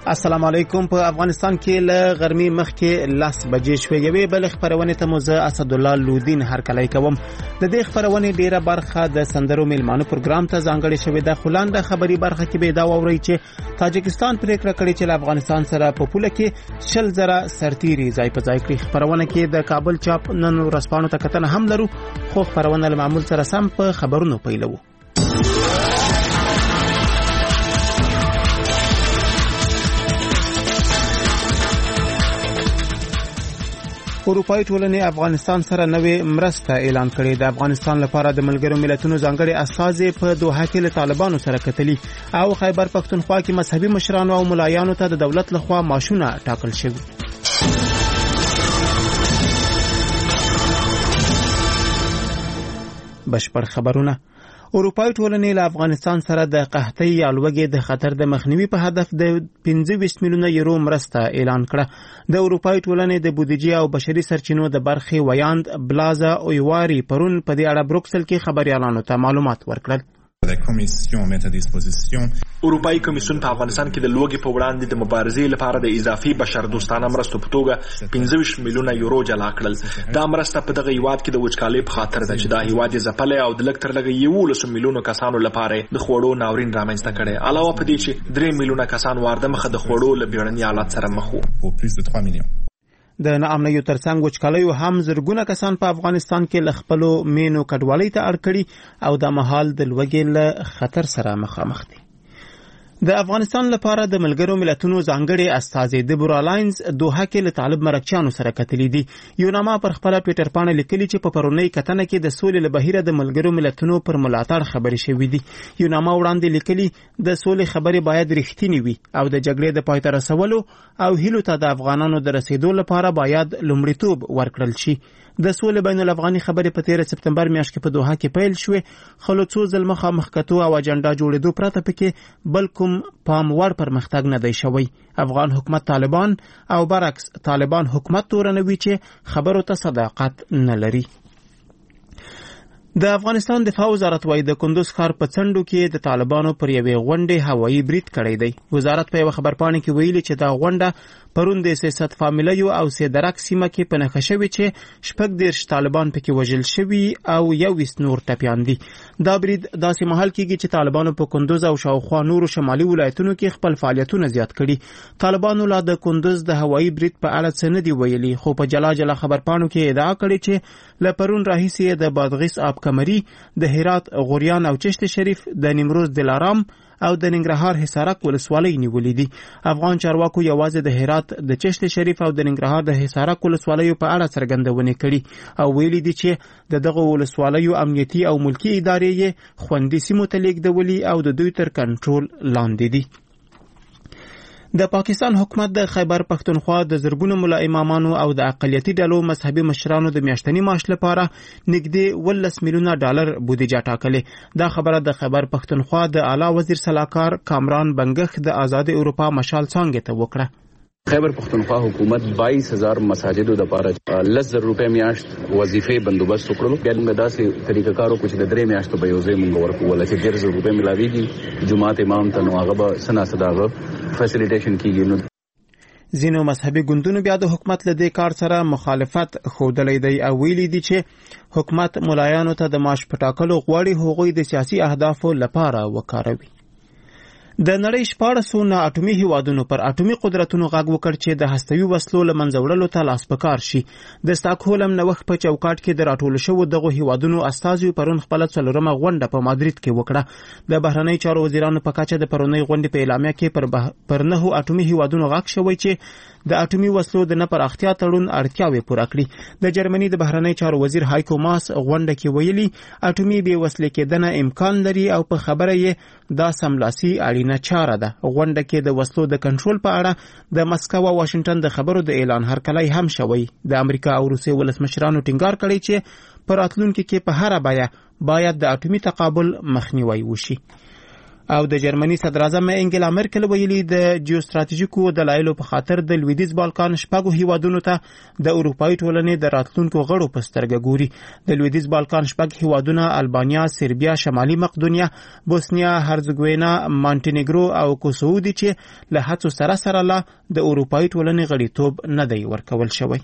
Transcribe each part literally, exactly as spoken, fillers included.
السلام علیکم. په افغانستان کې له غرمې مخکې لاس بجې شوې یوې بل خبرونه ته مو زه اسد الله لودین هرکلی کوم. د دې خبرونه ډیره برخه د سندرو میلمانو پروګرام ته ځانګړې شوې ده. خلان د خبري برخه کې به دا ووري چې تاجکستان پریکړه کړې چې له افغانستان سره په پوله کې شل زره سرتيري ځای په ځای کړي. خبرونه کې د کابل چاپ نن ورځپاڼو ته کتنه هم لرو، خو خبرونه له معمول سره سم په خبرونو پیلو. اروپایي ټولنې افغانستان سره نوې مرسته اعلان کړې. د افغانستان لپاره د ملګرو ملتونو ځانګړي استازي په دوحه کې له طالبانو سره کتلي او خیبر پښتونخوا کې مذهبي مشرانو او ملایانو ته د دولت لخوا معاشونه ټاکل شوي. بشپړ خبرونه. اروپایي ټولنې له افغانستان سره د قحطۍ یا لوږې د خطر د مخنیوي په هدف د پنځه ویشت میلیونه یورو مرسته اعلان کړه. د اروپایي ټولنې د بودیجې او بشري سرچینو د برخې ویاند بلازا اویواري پرون په دې اړه بروکسل کې خبريالانو ته معلومات ورکړل. اروپایي کمیسیون په افغانستان کې د لوږې په وړاندې د مبارزې لپاره د اضافي بشردوستانه مرستو په توګه پنځه ویشت میلیونه یورو جلا کړل. دا مرسته په دغه هیواد کې د وچکالۍ په خاطر ده چې دا هیواد یې ځپلی او د لږ تر لږه یولس میلیونو کسانو لپاره د خوړو ناورین رامنځته کړی. علاوه په دې چې درې میلیونه کسان وارده مخه د خوړو له بیړني حالت سره مخ وو. د ناامنیو ترڅنګ وچکالیو هم زرګونه کسان په افغانستان کې ل خپلو مینو کډوالۍ ته اړ کړي او د مهال د لوږې له خطر سره مخامخ دي. د افغانستان لپاره د ملګرو ملتونو ځانګړي استازي دیبورا لاینز دوحه کې له طالب مرکچیانو سره کتلي دي. یو نامه پر خپل ټوئیټر باندې لیکلي چې په پرونی کتنه کې د سولې له بهیره د ملګرو ملتونو پر ملاتړ خبرې شوې دي. یو نامه وړاندې لیکلي د سولې خبرې باید رښتینی وي او د جګړې د پای ته رسولو او هیلو ته د افغانانو د رسیدو لپاره باید لومړیتوب ورکړل شي. د سولې بین الافغاني خبرې په تیر سپتمبر میاشت کې په دوحه کې پیل شوې، خو له څو ځل مخامخ کتو او اجنډا جوړېدو پرته پکې بل کوم پام وړ پرمختګ نه دی شوی. افغان حکومت طالبان او برعکس طالبان حکومت تورنوي چې خبرو ته صداقت نه لري. د افغانستان دفاع وزارت وايي د کندوز ښار په څنډو کې د طالبانو پر یوې غونډې هوایي برید کړی دی. وزارت په یو خبرپاڼه کې ویلي چې دا غونډه پرون د سیاست فامیلیو او سیدرک سیمه کې په نښه شوې چې شپږ دیرش طالبان پکې وژل شوي او یو ویشت نور ټپیان دي. دا برید داسې مهال کېږي چې طالبانو په کندوز او شاوخوا نورو شمالي ولایتونو کې خپل فعالیتونه زیات کړي. طالبانو لا د کندوز د هوایي برید په اړه څه نه دي ویلي، خو په جلا جلا خبرپاڼو کې ادعا کړې چې له پرون راهیسې د بادغیس آب کمري، د هرات غوریان او چشت شریف، د نیمروز دلارام او د ننګرهار حصارک ولسوالۍ نیولې دي. افغان چارواکو یوازې د هرات، د چشت شریف او د ننګرهار د حصارک ولسوالیو په اړه څرګندونې کړي او ویلي دي چې د دغه ولسوالیو امنیتي او ملکی ادارې یې خوندي سیمو ته لیږدولي او د دوی تر کنټرول لاندې دي. د پاکستان حکومت د خیبر پښتونخوا د زرګونو ملا امامانو او د اقلیتي ډلو مذهبي مشرانو د میاشتني معاش لپاره نږدې ولس میلیونه ډالر بودیجه ټاکلې. دا خبره د خیبر پښتونخوا د اعلی وزیر سلاکار کامران بنګخ د آزاد اروپا مشال څانګې ته وکړه. خیبر پښتونخوا حکومت باییس هزار مساجدو د لپاره لس زره روپۍ میاشت وظیفې بندوبست وکړلو. بیا موږ داسې طریقه کار وکړو چې د درې میاشتو به یو ځای موږ ورکوله چې ډېر زره روپۍ ملاویږي جومات امام ته، نو هغه به څه ناڅه د هغه فیسیلیټیشن کېږي. نو ځینو مذهبي ګوندونو بیا د حکومت له دې کار سره مخالفت ښودلی دی او ویلي دي چې حکومت ملایانو ته د معاش په ټاکلو غواړي هغوی د سیاسي اهدافو لپاره وکاروي. د نړۍ شپاړسو نا اټومي هیوادونو پر اټومي قدرتونو غږ وکړ چې د هستوي وسلو له منځه وړلو ته لاس په کار شي. د سټاکهولم نوښت په چوکاټ کې د راټولو شوو دغو هیوادونو استازیو پرون خپله څلورمه غونډه په مادرید کې وکړه. د بهرنۍ چارو وزیرانو په کچه د پرونۍ غونډې په اعلامیه کې پر, به... پر نهو اټومي هیوادونو غږ شوی چې د اټومي وسلو د نه پراختیا تړون اړتیاوې پوره کړي. د جرمني د بهرنۍ چارو وزیر هایکو ماس غونډه کې ویلي اټومي بې وسلې کېدنه امکان لري او په خبره یې دا سملاسي اړینه چاره ده. غونډه کې د وسلو د کنټرول په اړه د مسکو او واشنگټن د خبرو د اعلان هرکلی هم شوی. د امریکا او روسیې ولسمشرانو ټینګار کړی چې په راتلونکي کې په هره بیه باید د اټومي تقابل مخنیوی وشي. او د جرمني صدر اعظم انګلا مرکل ویلي د جیوستراتیژیکو دلایلو په خاطر د لویدیځ بالکان شپږو هیوادونو ته د اروپایي ټولنې د راتلونکو غړو په سترګه ګوري. د لویدیځ بالکان شپږ هیوادونه البانیا، سربیا، شمالي مقدونیا، بوسنیا هرزګوینا، مانټینیګرو او کوسوو دي چې له هڅو سره سره لا د اروپایي ټولنې غړیتوب نه دی ورکول شوی.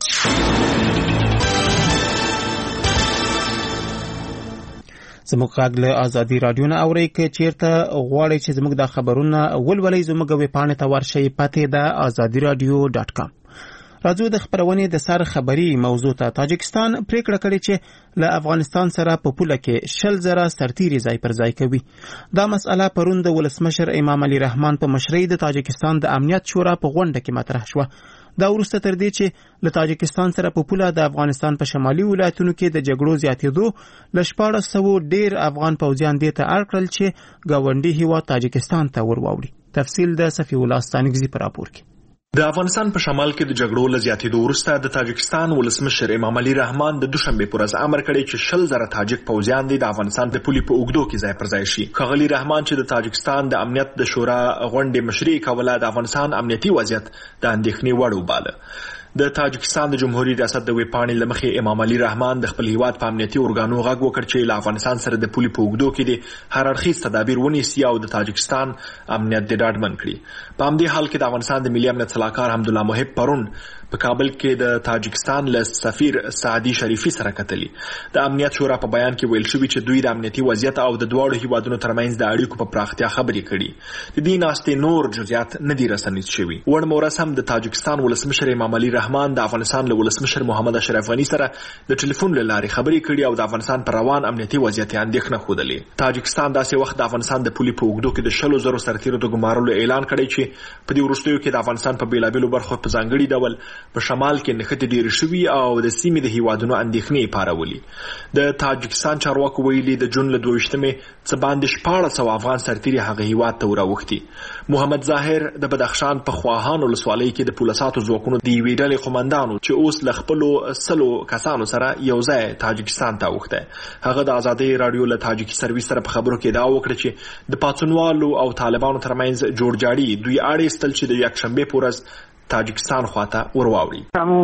زموږ غږ له ازادي رادیو نه اورئ. که چیرته غواړئ چې زموږ د خبرونه ولولئ زموږ ویبپاڼې ته ورشئ. پته ده ازادي رادیو ډاټ کام. راځو د خبرونې د سر خبري موضوع ته. تاجکستان پریکړه کړې چې له افغانستان سره په پوله کې شل زره سرتیري ځای پر ځای کوي. دا مسأله پرون د ولسمشر امام علي رحمان په مشرۍ د تاجکستان د امنیت شورا په غونډه کې مطرح شوه. دا وروسته تر دې چې له تاجکستان سره په پوله د افغانستان په شمالي ولایتونو کې د جګړو زیاتېدو له شپاړس سوه ډېر افغان پوځیان دې ته اړ کړل چې ګاونډي هیواد تاجکستان ته ورواوړي. تفصیل د صفي الله ستانکزي په راپور کې. د افغانستان په شمال کې د جګړو له زیاتېدو وروسته د تاجکستان ولسمشر امام علي رحمان د دوشنبه پر ورځ امر کړی چې شل زره تاجک پوځیان د افغانستان د پولې په اوږدو کې ځای پر ځای شي. ښاغلي رحمان چې د تاجکستان د امنیت د شورا غونډې مشري کوله د افغانستان امنیتي وضعیت د اندېښنې وړ وباله. د تاجکستان د جمهوریت ریاست د ویبپاڼې له مخې امام علي رحمان د خپل هیواد په امنیتي ارګانو غږ وکړ چې له افغانستان سره د پولې په اوږدو کې د هر اړخیز تدابیر ونیسي او د تاجکستان امنیت د ډاډمن کړي. په همدې حال کې د افغانستان د ملي امنیت صلاحکار حمدالله محب پرون په کابل کې د تاجکستان له سفیر سعدي شریفي سره کتلي. د امنیت شورا په بیان کې ویل شوی چې دوی د امنیتي وضعیت او د دواړو هیوادونو ترمنځ د اړیکو په پراختیا خبرې کړي. د دې ناستې نور جزئیات نه دي رسنیز شوي. وړ مورس هم د تاجکستان ولسمشر امام علي رحمان د افغانستان له ولسمشر محمد اشرف غني سره د ټلیفون له لارې خبرې کړي او د افغانستان پر روان امنیتي وضعیت اندېښنه ښودلې. تاجکستان داسې وخت د افغانستان د پولې په اوږدو کې د شلو زرو سرتیرو د ګمارلو اعلان کړی چې په دې وروستیو کې د افغانستان په بیلابیلو برخو په ځانګړي ډول په شمال کې نښتې ډېرې شوي او د سیمې د هیوادونو اندېښنې پارولي. د تاجکستان چارواکو ویلي د جون له دوه ویشتمې څه باندې شپاړس سوه افغان سرتیري هغه هیواد ته وراوښتي. محمد ظاهر د بدخشان په خواهان ولسوالۍ کې د پولساتو ځواکونو د یوې ډلې قومندانو چې اوس له خپلو سلو کسانو سره یو ځای تاجکستان ته اوښتی. هغه د ازادۍ راډیو له تاجکي سرویس سره په خبرو کې ادعا وکړه چې د پاڅونوالو او طالبانو ترمنځ جوړجاړي دوی اړ ایستل چې د یکشنبې په ورځ تاجکستان خواته ورواوړي.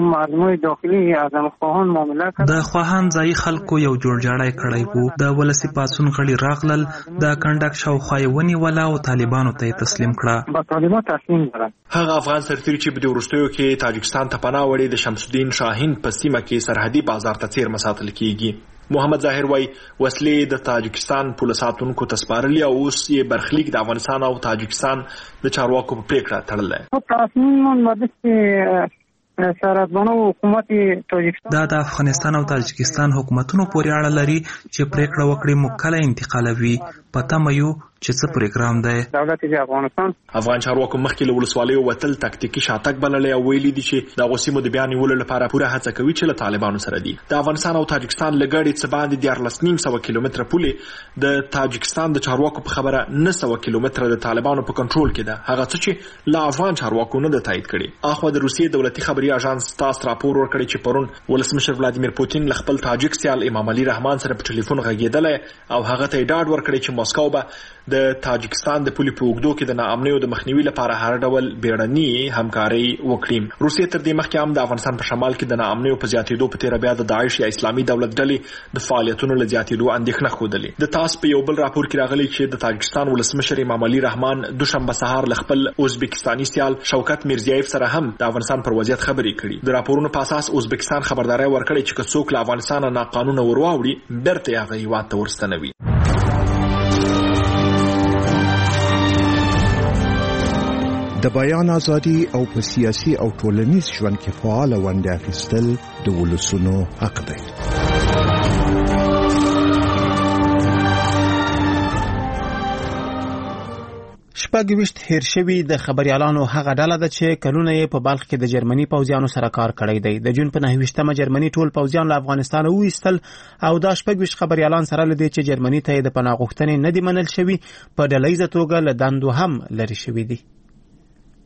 د خواهان ځای خلکو یو جوړجاړی کړی وو. د ولسی پاڅون غړي راغلل، د کنډک شاوخوا یې ونیوله او طالبانو ته یې تسلیم کړه. هغه افغان سرتیري چې په دې وروستیو کې تاجکستان ته پناه وړي د شمس الدین شاهین په سیمه کې سرحدي بازار ته څیرمه ساتل کیږي. محمد ظاهر وای وسلې د تاجکستان پولیساتونکو ته سپارلي او اوس یې برخلیک د افغانستان او تاجکستان د چارواکو په پریکړه تړلی. دا د افغانستان او تاجکستان حکومتونو پورې اړه لري چې پریکړه وکړي موږ کله انتقالوي. پته مې یو چې څه پروګرام دی. دولت د افغانستان افغان چارواکو مخکې له ولسوالیو وتل تکتیکي شاتګ بللی او ویلي دي چې د غوسیمو د بیان نیولو لپاره پوره هڅه کوي چې له طالبانو سره دي. د افغانستان او تاجکستان لګړې څه باندې دیارلس نیم سوه کیلومتره پولې د تاجکستان د چارواکو په خبره نه سوه کیلومتره د طالبانو په کنټرول کې ده. هغه څه چې له افغان چارواکو نه ده تایید کړي. اخوا د روسیې دولتي خبري اژانس تاس راپور ورکړی چې پرون ولسمشر ولادیمیر پوتین له خپل تاجک سیال امام علي رحمان سره په ټلیفون غږېدلی او هغه ته یې ډاډ ورکړی چې مسکو به د تاجکستان د پولې په اوږدو کې د ناامنیو د مخنیوي لپاره هر ډول بیړني همکاري وکړي. روسیې تر دې مخکې هم د افغانستان په شمال کې د ناامنیو په زیاتېدو په تېره بیا د داعش یا اسلامي دولت ډلې د فعالیتونو له زیاتېدو اندېښنه ښودلې. د تاس په یو بل راپور کې راغلی چې د تاجکستان ولسمشر امام علي رحمان دوشنبه سهار له خپل ازبکستاني سیال شوکت میرزیایف سره هم د افغانستان پر وضعیت خبرې کړي. د راپورونو په اساس ازبکستان خبرداری ورکړی چې که څوک له افغانستانه ناقانونه ورواوړي بیرته یې هغه هیواد ته ورستنوي. د بیان ازادي او په سیاسي او ټولنیز ژوند کې فعال ونډه اخیستل د ولسونو حق دی. شپږ ویشت هیر شوي د خبريالانو هغه ډله ده چې کلونه یې په بلخ کې د جرمني پوځیانو سره کار کړی دی. د جون په نهه ویشتمه جرمني ټول پوځیان له افغانستان وایستل او دا شپږ ویشت خبريالان سره لدی چې جرمني ته د پناه غوښتنې نه دی منل شوی په ډلهیزه توګه له دندو هم لري شوی دي.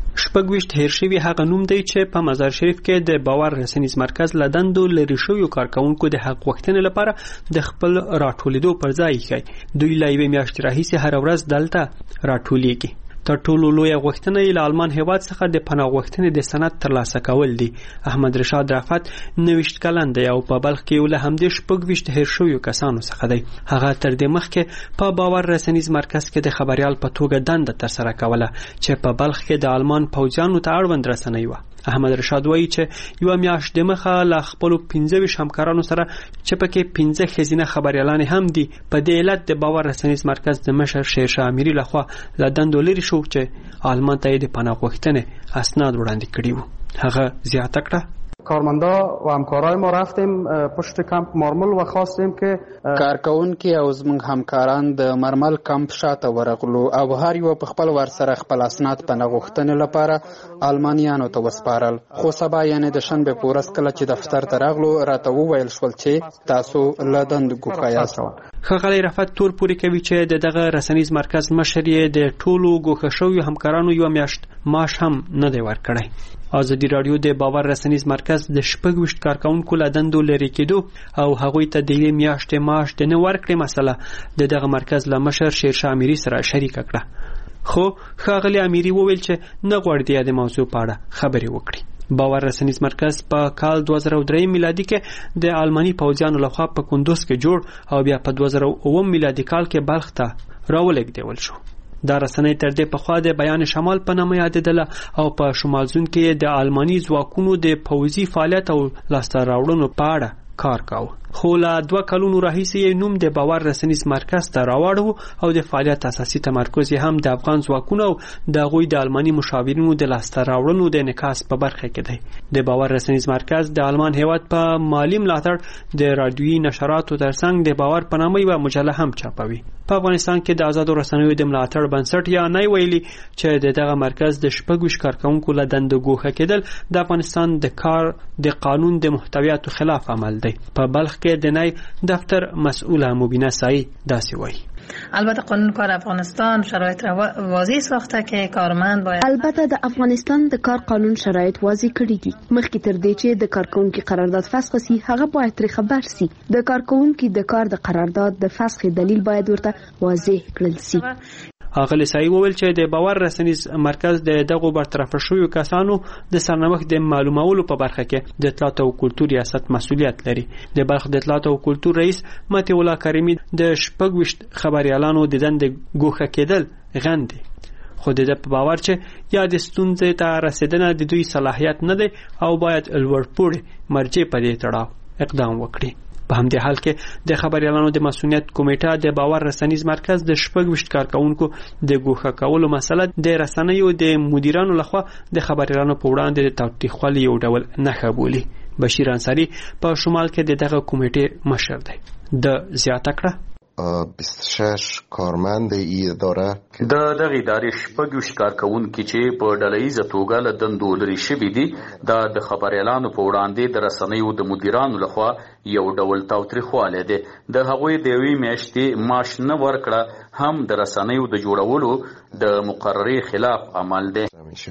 شپږویشت هیر شوي هغه نوم دی چې په مزار شریف کې د باور رسنیز مرکز له دندو لرې شویو کارکوونکو د حق غوښتنې لپاره د خپل راټولېدو پر ځای ښیي. دوی له یوې میاشتې راهیسې هره ورځ دلته راټولېږي. تر ټولو لویه غوښتنه یې له آلمان هیواد څخه د پناه غوښتنې د سند ترلاسه کول دي. احمد رشاد رافت نویشت کلن دی او په بلخ کې یو له همدې شپږویشت هیر شویو کسانو څخه دی. هغه تر دې مخکې په باور رسنیز مرکز کې د خبریال په توګه دنده ترسره کوله چې په بلخ کې د آلمان پوځیانو ته اړوند رسنۍ وه. احمد رشاد وایي چې یو میاشت د مخه له خپل پنځه ویشت همکارانو سره چې پکې پنځه ښځینه خبریالان هم دي په دې علت د باور رسنیز مرکز د مشر شیرشاه امیري لخوا له دندو لرې شو چې آلمان ته یې د پناه غوښتنې اسناد وړاندې کړي وو. هغه زیاته کړه کارمندا و همکارای ما رفتیم پشت کمپ مارمل و خواستیم که کارکونکي او زموږ همکاران د مرمل کمپ شاته ورغلو او هر یو په خپل ور سره خپل اسناد پناه غوښتنې لپاره آلمانیانو ته وسپارل. خو سبا یعنی د شنبه په ورځ کله چې دفتر ته راغلو راته وویل شول چې تاسو له دندو ګوښه یاست. ښاغلی رفعت تور پورې کوي چې د دغه رسنیز مرکز مشر یې د ټولو ګوښه شویو همکارانو یوه میاشت معاش هم نه دی ورکړی. ازادي راډیو د باور رسنیز مرکز د شپږویشت کارکوونکو له دندو لرې کېدو او هغوی ته د یوې میاشتې معاش د نه ورکړې مسله د دغه مرکز له مشر شیرشاه امیري سره شریکه کړه. خو ښاغلی امیري وویل چې نه غواړي د یادې موضوع په اړه خبرې وکړي. باور رسنیز مرکز په کال دوه زره درې میلادي کې د آلماني پوځیانو لخوا په کندوز کې جوړ او بیا په دوه زره اووه میلادي کال کې بلخ ته راولېږدول شو. دا رسنۍ تر دې پخوا د بیان شمال په نامه یادېدله او په شمال زون کې د آلماني ځواکونو د پوځي فعالیت او لاسته راوړنو په اړه کار کاوه. خو له دوه کلونو راهیسې یې نوم د باور رسنیز مرکز ته راوړو او د فعالیت اساسي تمرکز یې هم د افغان ځواکونو او د هغوی د آلماني مشاورینو د لاسته راوړنو د انعکاس په برخه کې دی. د باور رسنیز مرکز د آلمان هیواد په مالی ملاتړ د رادیویي نشراتو ترڅنګ د باور په نامه یوه مجله هم چاپوي. په افغانستان کې د آزادو رسنیو د ملاتړ بنسټ یا نه ویلي چې د دغه مرکز د شپږویشت کارکوونکو له دندو ګوښه کېدل د افغانستان د کار د قانون د محتویاتو خلاف عمل دی. په بلخ کې د نای دفتر مسئوله مبینه سایی داسې وایي. البته قانون کار افغانستان شرایط را واضح ساخته که کارمند باید البته د افغانستان د کار قانون شرایط واضح کړي دي. مخکې تر دې چې د کارکونکو قرارداد فسخ شي هغه باید تر خبر شي. د کارکونکو د کار د قرارداد د فسخ دلیل باید ورته واضح کړل شي. اغلی سای وویل چې د باور رسنیز مرکز د دغو برطرف شویو کسانو د سرنوشت د معلومولو په برخه کې د اطلاعات او کلتور ریاست مسؤلیت لري. د بلخ د اطلاعات او کلتور رئیس متی الله کریمی د شپږویشت خبریالانو د دندې ګوښه کېدل غندي. خو د په باور چې یا د ستونزې ته رسیدنه د دوی صلاحیت نه دی او باید لوړپوړي مرجع په دې تړاو اقدام وکړي. په همدې حال کې د خبریالانو د مسؤلیت کمیټه د باور رسنیز مرکز د شپږویشت کارکوونکو د ګوښه کولو مسله د رسنیو د مدیرانو لخوا د خبریالانو په وړاندې د تاوتریخوالي یو ډول نښه بولي. بشیر انصاري په شمال کې د دغه کمیټې مشر دی. د زیاته کړه بیست و شش کارمند ای اداره د دغه ادارې شپږویشت کارکوونکي چې په ډلهییزه توګه له دندو لرې شوي دي دا د خبریالانو په وړاندې د رسنیو د مدیرانو لخوا یو ډول تاوتریخوالی دی. د هغوی د یوې میاشتې معاش نه ورکړه هم د رسنیو د جوړولو د مقررې خلاف عمل دی.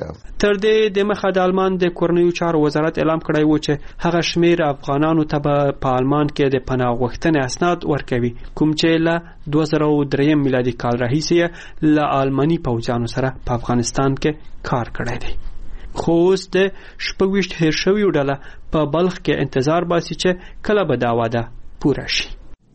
تر دې د مخه د آلمان د کورنیو چارو وزارت اعلان کړی و چې هغه شمیر افغانانو ته په آلمان کې د پناه غوښتنې اسناد ورکوي کوم چې له دوه زره درې میلادي کال راهیسې له آلماني پوځیانو سره په افغانستان کې کار کړی دی. خو اوس د شپږویشت هیر شویو ډله په بلخ کې انتظار باسي چې کله به دا وعده پوره شي.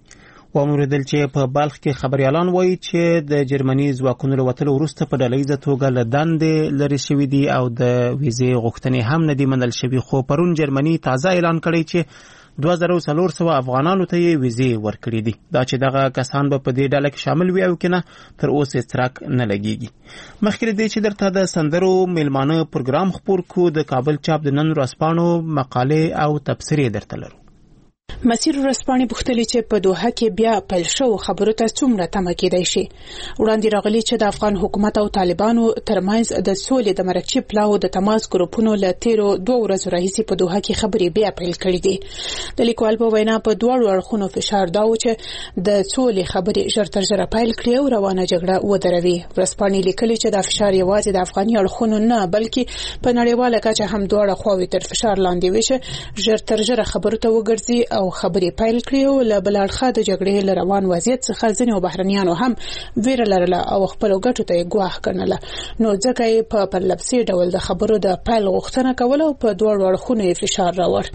واوریدل چې په بلخ کې خبريالان وایي چې د جرمني ځواکونو له وتلو وروسته په ډلهییزه توګه له دندې لرې شوي دي او د ویزې غوښتنې هم نه دي منل شوي. خو پرون جرمني تازه اعلان کړی چې دوه زره څلور سوه افغانانو ته یې ویزې ورکړي دي. دا چې دغه کسان به په دې ډله کې شامل وي او که نه تر اوسه څرک نه لګېږي. مخکې دې چې درته د سندرو میلمانه پروګرام خپور کو د کابل چاپ د نن ورځپاڼو مقالې او تبصرې درته لرو. مسیر ورسپانې پوښتلې چې په دوحه کې بیا پیل شو خبرو ته څومره تمه کېدای شي. وړاندې راغلي چې د افغان حکومت او طالبانو ترمنځ د سولې د مرکزي پلاو د تماس ګروپونو له تیرو دوه ورځو راهیسې په دوحه کې خبرې بیا پیل کړې دي. د لیکوال په وینا په دواړو اړخونو فشار دا و چې د سولې خبرې ژر تر ژره پیل کړي او روانه جګړه ودروي. ورسپانې لیکلي چې دا فشار یوازې د افغاني اړخونو نه بلکې په نړیواله کچه هم دواړه خواوې تر فشار لاندې وي چې ژر تر ژره خبرو ته وګرځي او خبرې پیل کړي او له بل اړخه د جګړې له روان وضعیت څخه ځینې بهرنیانو هم ویره لرله او خپلو ګټو ته یې ګواښ ګڼله. نو ځکه یې په پرلپسې ډول د خبرو د پیل غوښتنه کوله او په دواړو اړخونو یې فشار راوړ.